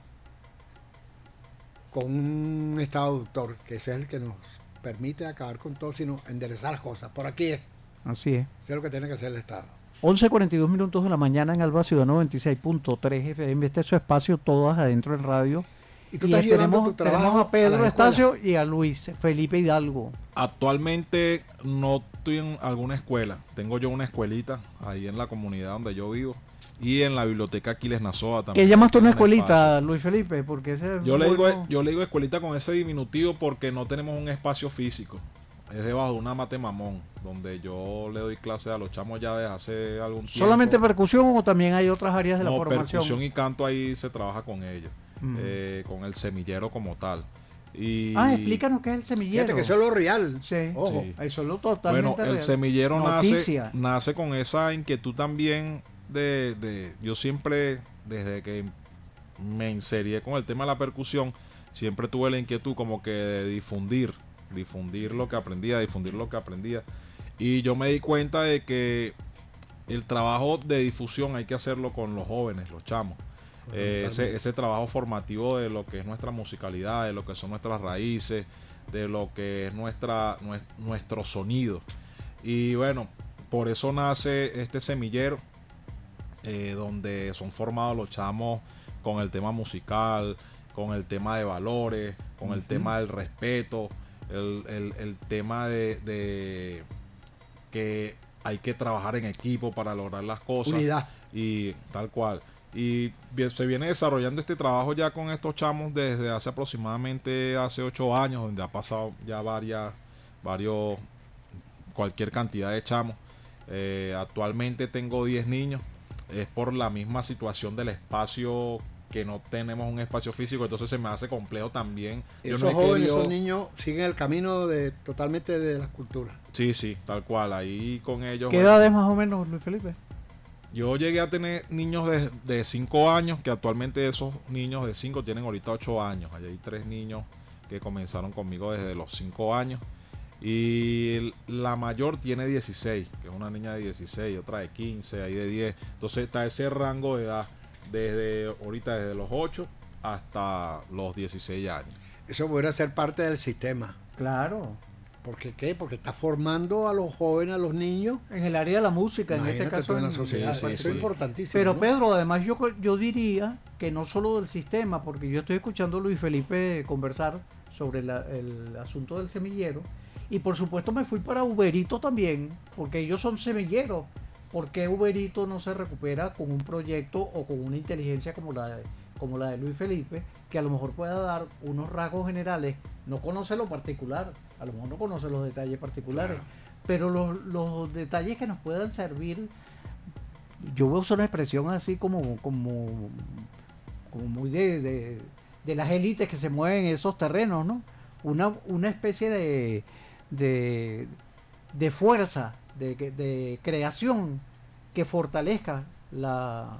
con un estado autor, que ese es el que nos permite acabar con todo, sino enderezar las cosas. Por aquí es. Así es. Eso es lo que tiene que hacer el Estado. once cuarenta y dos minutos de la mañana en Alba Ciudad noventa y seis punto tres F M. Este es su espacio, todas adentro en radio. ¿Y tú estás Y llevando tenemos, tu trabajo tenemos a Pedro a la Estacio y a Luis Felipe Hidalgo. Actualmente no estoy en alguna escuela. Tengo yo una escuelita ahí en la comunidad donde yo vivo y en la biblioteca Aquiles Nazoa también. ¿Qué llamas tú una tiene un escuelita, espacio. Luis Felipe? Porque ese es Yo le, digo, bueno. yo le digo escuelita con ese diminutivo porque no tenemos un espacio físico. Es debajo de una mate mamón, donde yo le doy clase a los chamos ya desde hace algún tiempo. ¿Solamente percusión o también hay otras áreas de la No, formación? percusión y canto ahí se trabaja con ellos, Mm. eh, con el semillero como tal. Y Ah, explícanos qué es el semillero. Fíjate que eso es lo real. Sí, Ojo. Sí. eso es lo totalmente Bueno, el real. semillero nace, Noticia. nace con esa inquietud también de, de... Yo siempre, desde que me inserí con el tema de la percusión, siempre tuve la inquietud como que de difundir, difundir lo que aprendía, difundir lo que aprendía. Y yo me di cuenta de que el trabajo de difusión hay que hacerlo con los jóvenes, los chamos. Eh, ese, ese trabajo formativo de lo que es nuestra musicalidad, de lo que son nuestras raíces, de lo que es nuestra nues- nuestro sonido. Y bueno, por eso nace este semillero, eh, donde son formados los chamos con el tema musical, con el tema de valores, con el Ujú. tema del respeto, el, el- el tema de, de que hay que trabajar en equipo para lograr las cosas. Unidad. Y tal cual. Y bien, se viene desarrollando este trabajo ya con estos chamos desde hace aproximadamente hace ocho años, donde ha pasado ya varias, varios, cualquier cantidad de chamos. Eh, actualmente tengo diez niños. Es por la misma situación del espacio, que no tenemos un espacio físico, entonces se me hace complejo también. Yo Esos no he jóvenes, querido- esos niños siguen el camino de totalmente de las culturas. Sí, sí, tal cual. Ahí con ellos. ¿Qué bueno, edad es más o menos, Luis Felipe? Yo llegué a tener niños de, de cinco años, que actualmente esos niños de cinco tienen ahorita ocho años. Allá hay tres niños que comenzaron conmigo desde los cinco años. Y el- la mayor tiene dieciséis, que es una niña de dieciséis, otra de quince, ahí de diez. Entonces está ese rango de edad, desde ahorita desde los ocho hasta los dieciséis años. Eso pudiera ser parte del sistema. Claro. ¿Por qué qué? Porque está formando a los jóvenes, a los niños. En el área de la música, en este Imagínate caso. tú en la en- sociedad. Sí, sí, Eso sí. es importantísimo. Pero ¿no? Pedro, además yo, yo diría que no solo del sistema, porque yo estoy escuchando a Luis Felipe conversar sobre la- el asunto del semillero, y por supuesto me fui para Uberito también, porque ellos son semilleros. ¿Por qué Uberito no se recupera con un proyecto o con una inteligencia como la de, como la de Luis Felipe, que a lo mejor pueda dar unos rasgos generales? No conoce lo particular, a lo mejor no conoce los detalles particulares, Claro. pero los, los detalles que nos puedan servir. Yo voy a usar una expresión así como, como, como muy de, de, de las élites que se mueven en esos terrenos, ¿no? Una, una especie de, de, de fuerza, de, de creación que fortalezca la,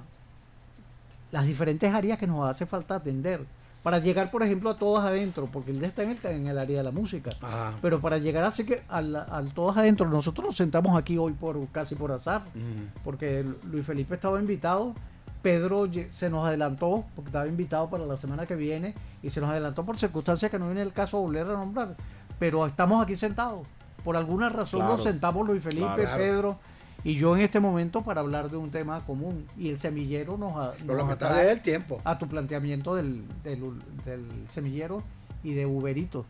las diferentes áreas que nos hace falta atender. Para llegar, por ejemplo, a todas adentro, porque él está en el, en el área de la música. Ajá. Pero para llegar así que al, al todas adentro, nosotros nos sentamos aquí hoy por casi por azar, Mm. porque Luis Felipe estaba invitado, Pedro lle- se nos adelantó, porque estaba invitado para la semana que viene, y se nos adelantó por circunstancias que no viene el caso volver a nombrar. Pero estamos aquí sentados. Por alguna razón Claro. nos sentamos Luis Felipe, Claro. Pedro y yo en este momento para hablar de un tema común. Y el semillero nos, a- Lo nos lamentable atrae es el tiempo. a tu planteamiento del, del, del semillero y de Uberito.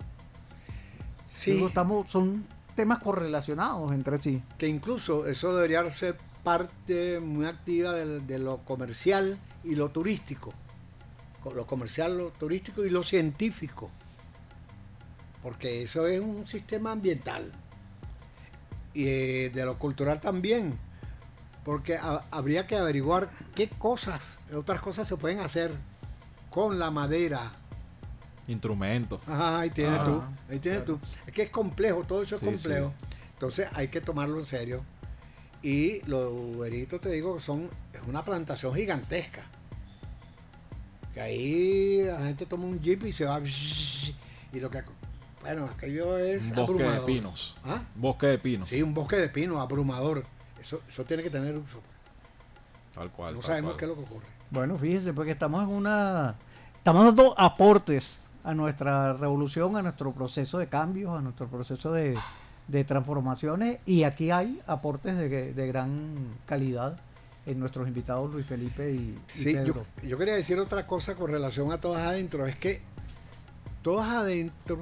Sí. Digo, estamos, son temas correlacionados entre sí. Que incluso eso debería ser parte muy activa de, de lo comercial y lo turístico. Con lo comercial, lo turístico y lo científico. Porque eso es un sistema ambiental. y eh, de lo cultural también, porque a, habría que averiguar qué cosas, otras cosas se pueden hacer con la madera. Instrumentos. Ajá, ahí tienes Ah, tú, ahí tienes claro. tú. Es que es complejo, todo eso es Sí, complejo. sí. Entonces hay que tomarlo en serio. Y los uberitos, te digo, son es una plantación gigantesca. Que ahí la gente toma un jeep y se va. Y lo que. Bueno, aquello es. Un bosque de abrumador. pinos. ¿Ah? Bosque de pinos. Sí, un bosque de pinos, abrumador. Eso, eso tiene que tener uso. Tal cual. No tal sabemos cual. qué es lo que ocurre. Bueno, fíjense, porque estamos en una... Estamos dando aportes a nuestra revolución, a nuestro proceso de cambios, a nuestro proceso de, de transformaciones, y aquí hay aportes de, de gran calidad en nuestros invitados Luis Felipe y, y Sí, yo, Pedro. yo quería decir otra cosa con relación a Todas Adentro. Es que Todas Adentro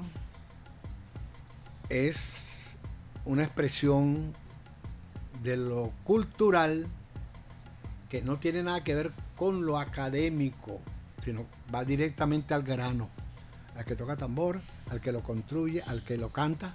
es una expresión de lo cultural que no tiene nada que ver con lo académico, sino va directamente al grano, al que toca tambor, al que lo construye, al que lo canta,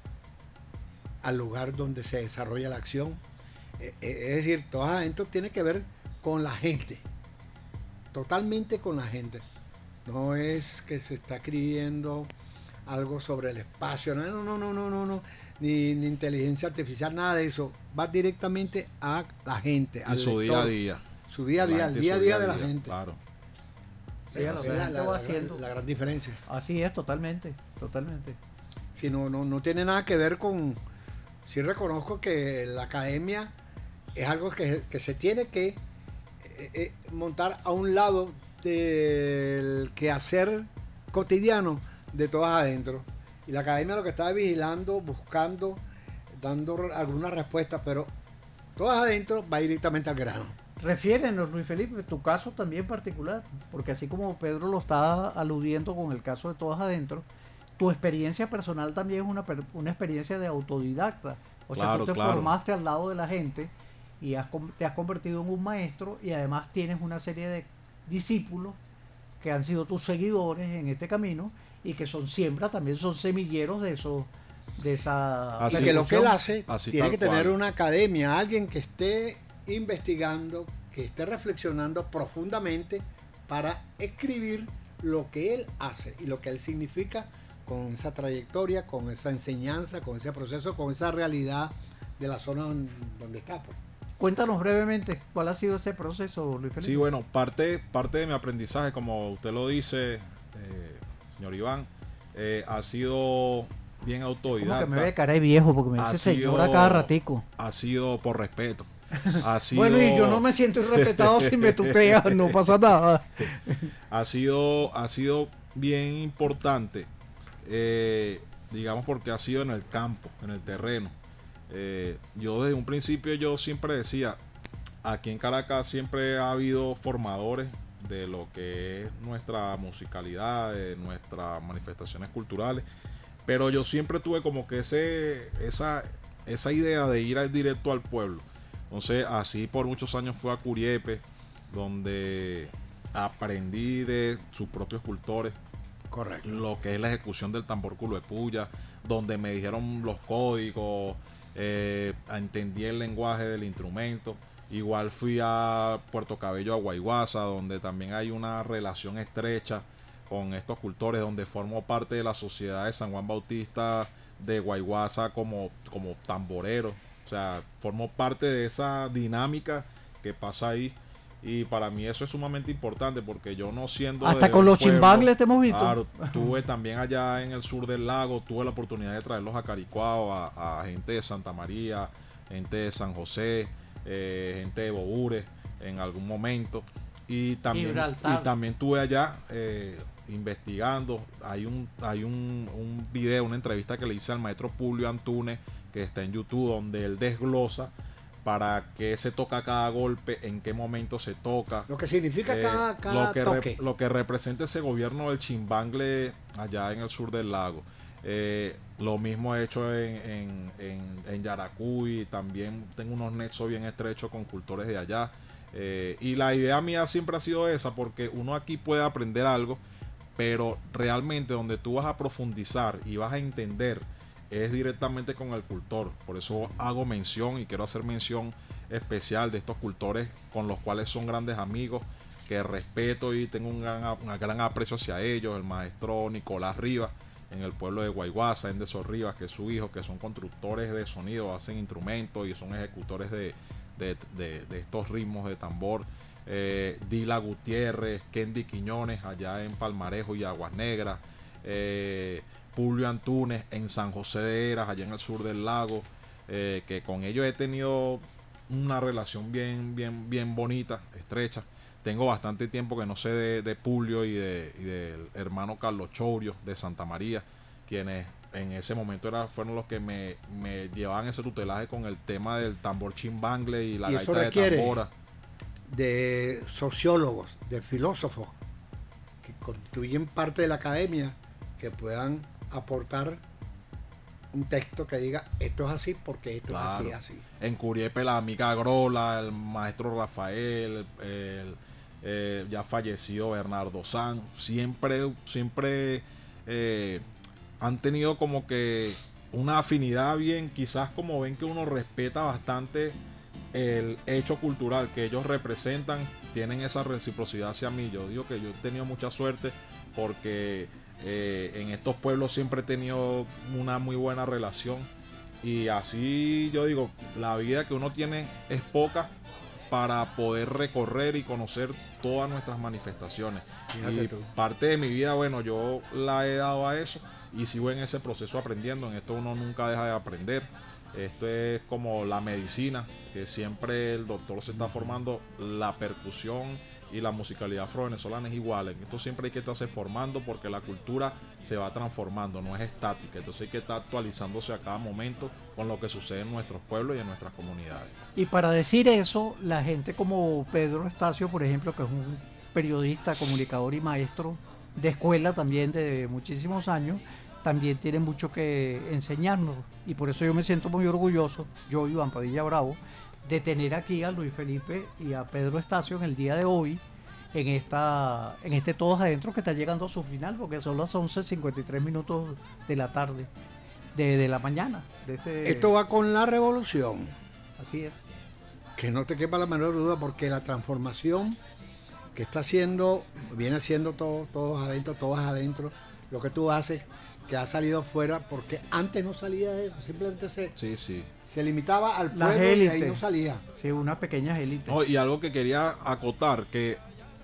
al lugar donde se desarrolla la acción. Eh, eh, Es decir, Todas Adentro tiene que ver con la gente, totalmente con la gente. No es que se está escribiendo algo sobre el espacio, no, no, no, no, no, no, ni, ni inteligencia artificial, nada de eso. Va directamente a la gente, Y al su día lector. a día. Su día a La día, gente el y día a su día de la gente. Claro. Sí, a lo que la gente va haciendo. La gran diferencia. Así es, totalmente, totalmente. Si no, no, no tiene nada que ver con... Sí reconozco que la academia es algo que, que se tiene que eh, eh, montar a un lado del quehacer cotidiano de Todas Adentro. Y la academia lo que está vigilando, buscando, dando alguna respuesta, pero Todas Adentro va directamente al grano. Refiérenos, Luis Felipe, tu caso también particular, porque así como Pedro lo está aludiendo con el caso de Todas Adentro, tu experiencia personal también es una, per- una experiencia de autodidacta. O sea, Claro, tú te claro. formaste al lado de la gente y has, con- te has convertido en un maestro, y además tienes una serie de discípulos que han sido tus seguidores en este camino y que son siembra, también son semilleros de eso, de esa... O sea, que lo que él hace así tiene tal que tener cual. una academia, alguien que esté investigando, que esté reflexionando profundamente para escribir lo que él hace y lo que él significa con esa trayectoria, con esa enseñanza, con ese proceso, con esa realidad de la zona don- donde está. Pues. Cuéntanos brevemente cuál ha sido ese proceso, Luis Felipe. Sí, bueno, parte, parte de mi aprendizaje, como usted lo dice, eh, señor Iván, eh, ha sido bien Como autodidacta. que me ve cara de viejo porque me Ha dice señor sido- a cada ratico. Ha sido por respeto. Ha sido, Bueno, y yo no me siento irrespetado si me tuteas, no pasa nada. ha sido ha sido bien importante, eh, digamos, porque ha sido en el campo, en el terreno. Eh, yo desde un principio yo siempre decía, aquí en Caracas siempre ha habido formadores de lo que es nuestra musicalidad, de nuestras manifestaciones culturales, pero yo siempre tuve como que ese esa esa idea de ir al directo al pueblo. Entonces, así por muchos años fue a Curiepe, donde aprendí de sus propios cultores. Correcto. Lo que es la ejecución del tambor culo de puya, donde me dijeron los códigos, eh, entendí el lenguaje del instrumento. Igual fui a Puerto Cabello, a Guayguasa, donde también hay una relación estrecha con estos cultores, donde formo parte de la sociedad de San Juan Bautista de Guayguasa como, como tamborero. O sea, formo parte de esa dinámica que pasa ahí. Y para mí eso es sumamente importante, porque yo no siendo... Hasta de con un los pueblo, chimbangles te hemos visto. Claro, tuve también allá en el sur del lago, tuve la oportunidad de traerlos a Caricuao, a, a gente de Santa María, gente de San José, eh, gente de Bobures en algún momento. Y también, Gibraltar. y también tuve allá eh, investigando. Hay un hay un, un video, una entrevista que le hice al maestro Publio Antunes, que está en YouTube, donde él desglosa para qué se toca cada golpe, en qué momento se toca. Lo que significa Eh, cada, cada lo que toque. rep- lo que representa ese gobierno del chimbangle allá en el sur del lago. Eh, lo mismo he hecho en, en, en, en Yaracuy. También tengo unos nexos bien estrechos con cultores de allá. Eh, y la idea mía siempre ha sido esa, porque uno aquí puede aprender algo, pero realmente donde tú vas a profundizar y vas a entender es directamente con el cultor. Por eso hago mención y quiero hacer mención especial de estos cultores con los cuales son grandes amigos, que respeto y tengo un gran, un gran aprecio hacia ellos. El maestro Nicolás Rivas, en el pueblo de Guayguasa, Endeso Rivas, que es su hijo, que son constructores de sonido, hacen instrumentos y son ejecutores de, de, de, de estos ritmos de tambor. Eh, Dila Gutiérrez, Kendi Quiñones allá en Palmarejo y Aguas Negras, eh, Publio Antunes en San José de Eras, allá en el sur del lago, eh, que con ellos he tenido una relación bien, bien, bien bonita, estrecha. Tengo bastante tiempo que no sé de, de Publio y, de, y del hermano Carlos Chourio de Santa María, quienes en ese momento era, fueron los que me, me llevaban ese tutelaje con el tema del tambor chimbangle y la y gaita de tambora. De sociólogos, de filósofos que constituyen parte de la academia, que puedan aportar un texto que diga esto es así porque esto Claro. es así, así. En Curiepe la amiga Grola, el maestro Rafael, el, el, eh, ya fallecido Bernardo San, siempre, siempre eh, han tenido como que una afinidad bien, quizás como ven que uno respeta bastante el hecho cultural que ellos representan, tienen esa reciprocidad hacia mí. Yo digo que yo he tenido mucha suerte porque eh, en estos pueblos siempre he tenido una muy buena relación, y así yo digo, la vida que uno tiene es poca para poder recorrer y conocer todas nuestras manifestaciones. Fíjate Y tú. parte de mi vida, bueno, yo la he dado a eso y sigo en ese proceso aprendiendo. En esto uno nunca deja de aprender. Esto es como la medicina, que siempre el doctor se está formando. La percusión y la musicalidad afro-venezolana es igual. En esto siempre hay que estarse formando porque la cultura se va transformando, no es estática. Entonces hay que estar actualizándose a cada momento con lo que sucede en nuestros pueblos y en nuestras comunidades. Y para decir eso, la gente como Pedro Estacio, por ejemplo, que es un periodista, comunicador y maestro de escuela también de muchísimos años, también tiene mucho que enseñarnos. Y por eso yo me siento muy orgulloso, yo, Iván Padilla Bravo, de tener aquí a Luis Felipe y a Pedro Estacio en el día de hoy, en esta en este Todos Adentro, que está llegando a su final, porque son las once cincuenta y tres minutos de la tarde, de, de la mañana. De este... Esto va con la revolución. Así es. Que no te quepa la menor duda, porque la transformación que está haciendo, viene haciendo todo, todos adentro, todas adentro, lo que tú haces, que ha salido afuera, porque antes no salía de eso, simplemente se, sí, sí. se limitaba al Las pueblo y élites. ahí no salía. Sí, unas pequeñas élites. No, y algo que quería acotar, que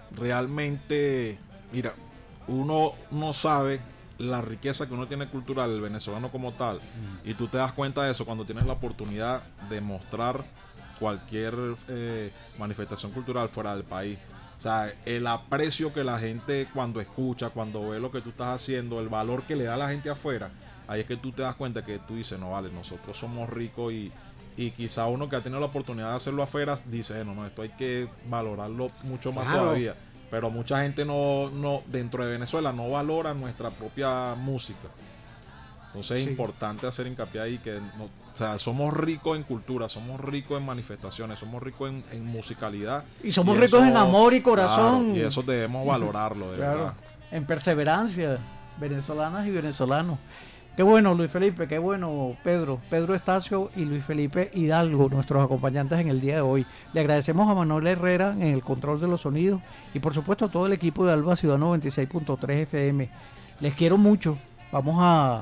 realmente, mira, uno no sabe la riqueza que uno tiene cultural, el venezolano como tal, mm. y tú te das cuenta de eso cuando tienes la oportunidad de mostrar cualquier eh, manifestación cultural fuera del país. O sea, el aprecio que la gente cuando escucha, cuando ve lo que tú estás haciendo, el valor que le da la gente afuera, ahí es que tú te das cuenta que tú dices, no vale, nosotros somos ricos, y, y quizá uno que ha tenido la oportunidad de hacerlo afuera dice, no, no, esto hay que valorarlo mucho más Claro. todavía. Pero mucha gente no, no, dentro de Venezuela no valora nuestra propia música. Entonces es Sí. importante hacer hincapié ahí que no, o sea, somos ricos en cultura, somos ricos en manifestaciones, somos ricos en, en musicalidad. Y somos ricos en amor y corazón. Claro, y eso debemos valorarlo, de Claro, verdad. en perseverancia, venezolanas y venezolanos. Qué bueno, Luis Felipe, qué bueno, Pedro, Pedro Estacio y Luis Felipe Hidalgo, nuestros acompañantes en el día de hoy. Le agradecemos a Manuel Herrera en el control de los sonidos y por supuesto a todo el equipo de Alba Ciudad noventa y seis punto tres F M. Les quiero mucho, vamos a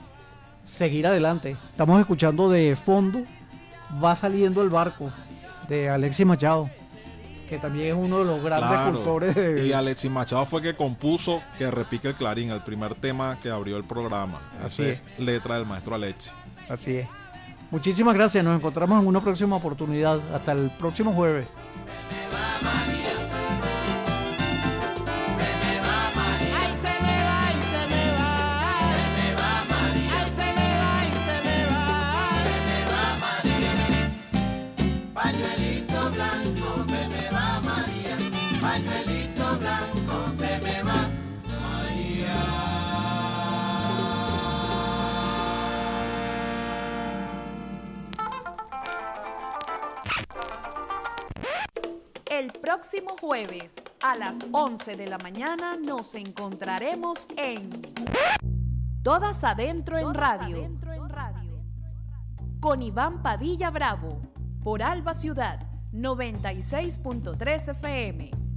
seguir adelante. Estamos escuchando de fondo Va saliendo el barco, de Alexis Machado, que también es uno de los grandes Claro. cultores de... Y Alexis Machado fue que compuso Que repique el clarín, el primer tema que abrió el programa. Así Esa es. letra del maestro Alexis. Así es. Muchísimas gracias, nos encontramos en una próxima oportunidad. Hasta el próximo jueves. Ay, se me va, ay, se me va. Se me va María. Ay, se me va, ay, se me va. Se me va María. Pañuelito blanco, se me va María. Pañuelito blanco, se me va El próximo jueves a las once de la mañana nos encontraremos en Todas Adentro en Radio. con Iván Padilla Bravo, por Alba Ciudad, noventa y seis punto tres F M.